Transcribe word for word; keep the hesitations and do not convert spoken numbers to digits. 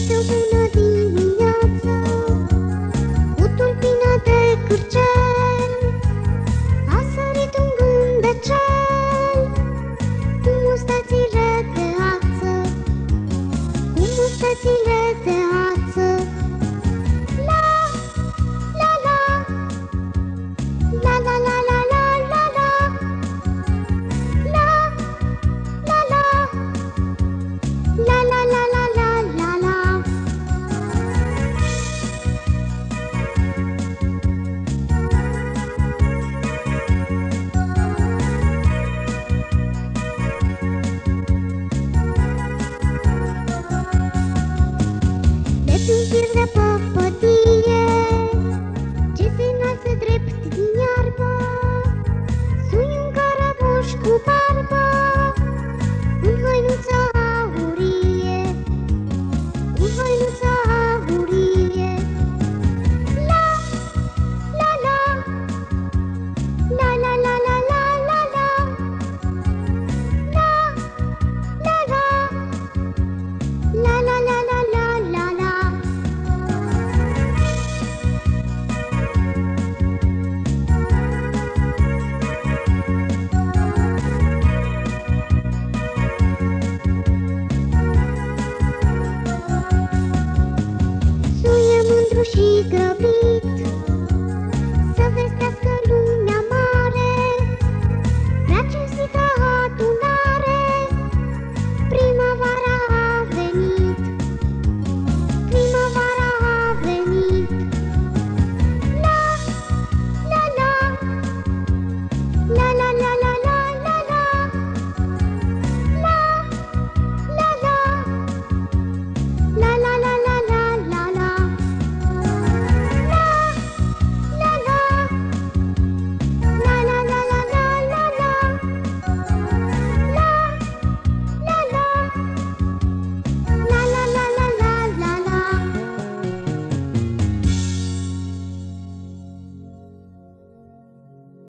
o bună dimineață, cu tulpină de cârcel, a sărit un gândecel, cu mustățile de ață, cu mustățile de ață. La, la, la, la, la, la, la, la, la, la, la, la, la, la, la, la, la, la, la, la. De pe un fir de păpădie ce se înalță drept din iarbă, sui un carabuș cu barbă în hăinuța aurie, în hăinuța aurie. La, la, la, la, la, la, la, la, la, la, la, la, la, la, la, la, la, la, la. Suie mândru și grăbit